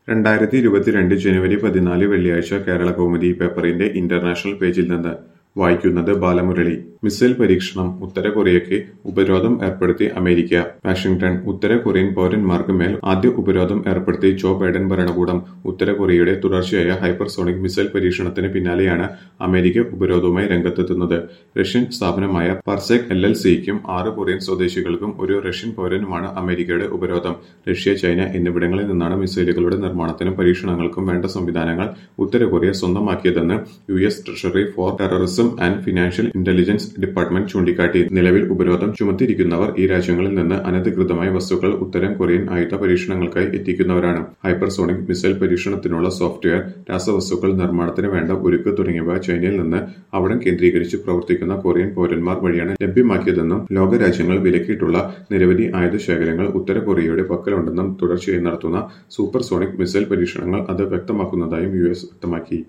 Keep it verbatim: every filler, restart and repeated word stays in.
രണ്ടായിരത്തി ഇരുപത്തിരണ്ട് ജനുവരി പതിനാല് വെള്ളിയാഴ്ച കേരളകൗമുദി പേപ്പറിന്റെ ഇന്റർനാഷണൽ പേജിൽ നിന്ന് വായിക്കുന്നത് ബാലമുരളി. മിസൈൽ പരീക്ഷണം. ഉത്തര കൊറിയയ്ക്ക് ഉപരോധം ഏർപ്പെടുത്തി അമേരിക്ക. വാഷിംഗ്ടൺ. ഉത്തര കൊറിയൻ പൗരന്മാർക്ക് മേൽ ആദ്യ ഉപരോധം ഏർപ്പെടുത്തി ജോ ബൈഡൻ ഭരണകൂടം. ഉത്തര കൊറിയയുടെ തുടർച്ചയായ ഹൈപ്പർസോണിക് മിസൈൽ പരീക്ഷണത്തിന് പിന്നാലെയാണ് അമേരിക്ക ഉപരോധവുമായി രംഗത്തെത്തുന്നത്. റഷ്യൻ സ്ഥാപനമായ പർസെക് എൽ എൽ സിക്കും ആറ് കൊറിയൻ സ്വദേശികൾക്കും ഒരു റഷ്യൻ പൗരനുമാണ് അമേരിക്കയുടെ ഉപരോധം. റഷ്യ, ചൈന എന്നിവിടങ്ങളിൽ നിന്നാണ് മിസൈലുകളുടെ നിർമ്മാണത്തിനും പരീക്ഷണങ്ങൾക്കും വേണ്ട സംവിധാനങ്ങൾ ഉത്തര കൊറിയ സ്വന്തമാക്കിയതെന്ന് U S treasury for terrorism and financial intelligence department ചൂണ്ടിക്കാട്ടി. നിലവിൽ ഉപരോധം ചുമത്തിയിരിക്കുന്നവർ ഈ രാജ്യങ്ങളിൽ നിന്ന് അനധികൃതമായ വസ്തുക്കൾ ഉത്തരം കൊറിയൻ ആയുധ പരീക്ഷണങ്ങൾക്കായി എത്തിക്കുന്നവരാണ്. ഹൈപ്പർസോണിക് മിസൈൽ പരീക്ഷണത്തിനുള്ള സോഫ്റ്റ്വെയർ, രാസവസ്തുക്കൾ, നിർമ്മാണത്തിന് വേണ്ട ഉരുക്ക് തുടങ്ങിയവ ചൈനയിൽ നിന്ന് അവിടം കേന്ദ്രീകരിച്ച് പ്രവർത്തിക്കുന്ന കൊറിയൻ പൗരന്മാർ വഴിയാണ് ലഭ്യമാക്കിയതെന്നും ലോകരാജ്യങ്ങൾ വിലക്കിയിട്ടുള്ള നിരവധി ആയുധ ശേഖരങ്ങൾ ഉത്തര കൊറിയയുടെ പക്കലുണ്ടെന്നും തുടർച്ചയായി നടത്തുന്ന സൂപ്പർസോണിക് മിസൈൽ പരീക്ഷണങ്ങൾ അത് വ്യക്തമാക്കുന്നതായും യു എസ് വ്യക്തമാക്കി.